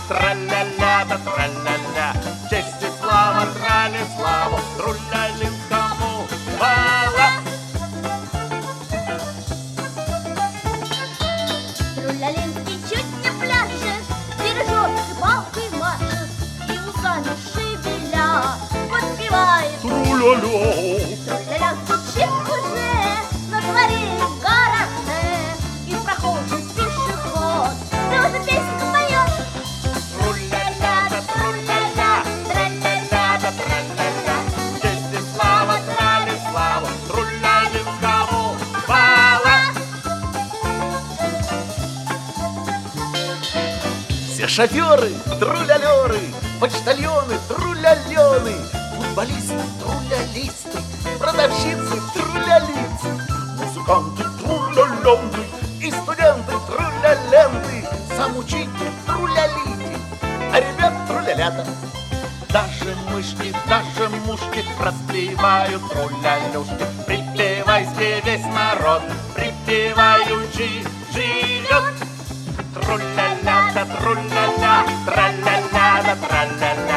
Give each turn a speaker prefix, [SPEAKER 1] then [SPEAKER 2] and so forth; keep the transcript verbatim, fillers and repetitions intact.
[SPEAKER 1] траля-ля, да траля-ля. Честь и слава, трали славу, трулялинскому хвала.
[SPEAKER 2] Трулялинский чуть не пляшет, бережет и палкой машет, и усами шевеля подпевает.
[SPEAKER 1] Тру-ля-ля.
[SPEAKER 2] Тру-ля-ля звучит уже на дворе и в гараже, и прохожий пешеход тоже песенку поет.
[SPEAKER 1] Тру-ля-ля, да тру-ля-ля, траля-ля, да траля-ля. Честь и слава, трали славу, трулялинскому хвала.
[SPEAKER 3] Все шоферы, трулялеры, почтальоны, трулялены, футболисты, трулялисты, продавщицы, трулялицы, музыканты, труляленты, и студенты, труляленты, сам учитель, трулялити, а ребят трулялята.
[SPEAKER 1] Даже мышки, даже мушки распевают трулялюшки. Припевайся весь народ, припеваючи живет. Тру-ля-ля, да тру-ля-ля, траля-ля, да траля-ля.